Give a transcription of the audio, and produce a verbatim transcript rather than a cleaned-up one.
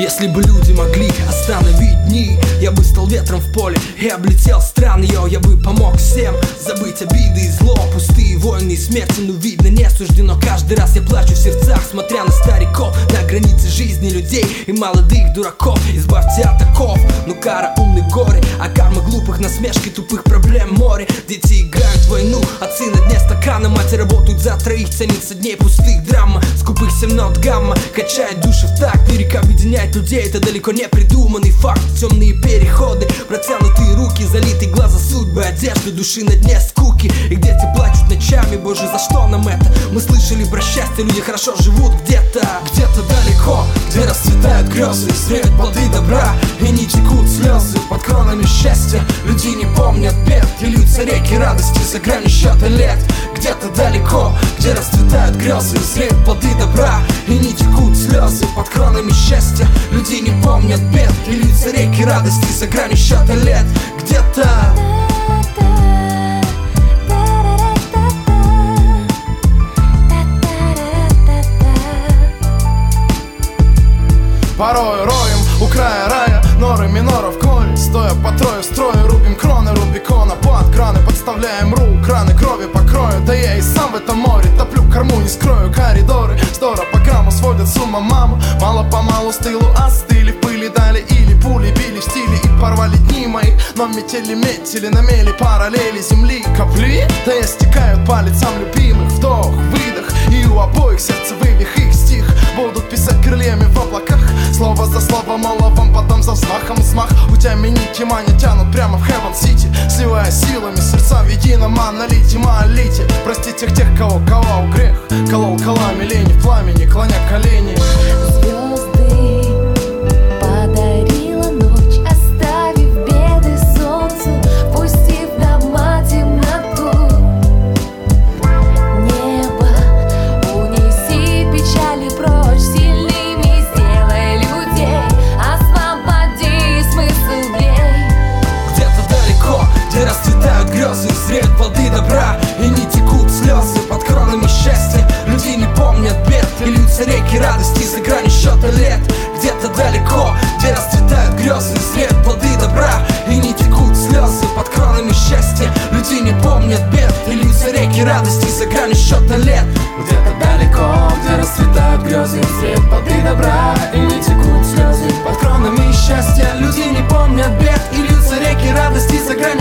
Если бы люди могли остановить дни, я бы стал ветром в поле и облетел страны, йо. Я бы помог всем забыть обиды и зло, пустые войны и смерти, но видно не суждено. Каждый раз я плачу в сердцах, смотря на стариков, на границе жизни людей и молодых дураков. Избавьте от оков, ну кара умных горе, а карма глупых насмешки, тупых проблем море. Дети играют в войну, отцы на дне стакана, мать работают за троих, ценится дней пустых драма. Скупых семь нот гамма качает души в такт, лирика объединяет людей, это далеко не придуманный факт. Темные переходы, протянутые руки, залитые глаза судьбы, одежды души на дне скуки. И дети плачут ночами, боже, за что нам это? Мы слышали про счастье, люди хорошо живут где-то, где-то далеко, где расцветают грезы, зреют плоды добра, и не текут слезы под кронами счастья. Люди не помнят бед, и льются реки радости за гранью счета лет. Где-то далеко, где расцветают грезы, зреют плоды добра, и не текут слезы под кронами счастья. Люди не помнят бед, и льются реки радости за гранью счета лет. Где-то порой роем у края рая, норы миноров горе, стоя по трое в строе, рубим кроны Рубикона под краны, подставляем рук, краны крови покроют. Да я и сам в этом море топлю, корму не скрою. Коридоры здорово по грамму сводят с ума маму. Мало-помалу с тылу остыли, в пыли дали или пули били в стиле и порвали дни мои. Но метели метели на мели параллели земли капли, да я стекают по лицам любимых. Вдох, выдох, и у обоих сердце вывих. Их стих будут писать крыльями в облаках, слово за словом, оловом, потом за взмахом взмах. У тебя нити мани тянут прямо в Heaven City, сливая силами сердца в едином монолите, молите. Прости тех, тех, кого ковал грех, колол колами лени в пламени, клоня колени. Зреют плоды добра, и не текут слезы под кронами счастья. Люди не помнят бед, и льются реки радости за гранью счета лет. Где-то далеко, где расцветают грезы, зреют плоды добра, и не текут слезы под кронами счастья. Люди не помнят бед, и льются реки радости за гранью счета лет. Где-то далеко, где расцветают грезы, зреют плоды добра, и не текут слезы под кронами счастья. Люди не помнят бед, и льются реки радости за гранью